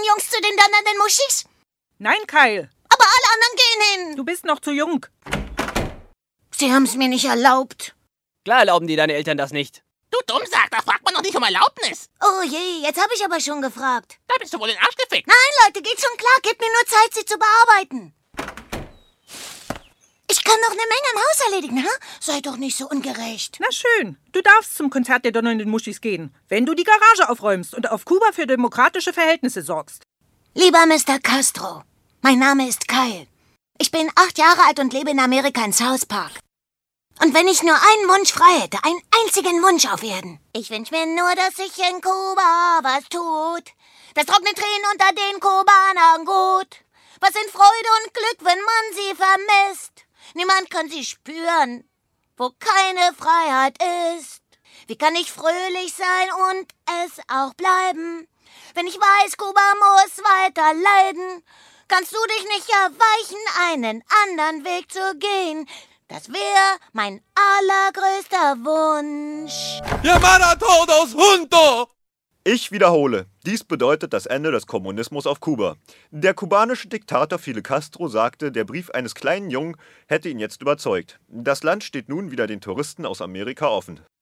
Jungs zu den donnernden Muschis? Nein, Kyle. Aber alle anderen gehen hin. Du bist noch zu jung. Sie haben es mir nicht erlaubt. Klar erlauben dir deine Eltern das nicht. Du Dummsack, da fragt man doch nicht um Erlaubnis. Oh je, jetzt habe ich aber schon gefragt. Da bist du wohl in den Arsch gefickt. Nein, Leute, geht schon klar. Gebt mir nur Zeit, sie zu bearbeiten. Ich kann noch eine Menge im Haus erledigen, ha? Sei doch nicht so ungerecht. Na schön, du darfst zum Konzert der donnernden Muschis gehen, wenn du die Garage aufräumst und auf Kuba für demokratische Verhältnisse sorgst. Lieber Mr. Castro, mein Name ist Kyle. Ich bin 8 Jahre alt und lebe in Amerika in South Park. Und wenn ich nur einen Wunsch frei hätte, einen einzigen Wunsch auf Erden. Ich wünsch mir nur, dass sich in Kuba was tut. Das trocknet Tränen unter den Kubanern gut. Was sind Freude und Glück, wenn man sie vermisst? Niemand kann sie spüren, wo keine Freiheit ist. Wie kann ich fröhlich sein und es auch bleiben, wenn ich weiß, Kuba muss weiter leiden? Kannst du dich nicht erweichen, einen anderen Weg zu gehen? Das wäre mein allergrößter Wunsch. Llamar a todos juntos! Ich wiederhole, dies bedeutet das Ende des Kommunismus auf Kuba. Der kubanische Diktator Fidel Castro sagte, der Brief eines kleinen Jungen hätte ihn jetzt überzeugt. Das Land steht nun wieder den Touristen aus Amerika offen.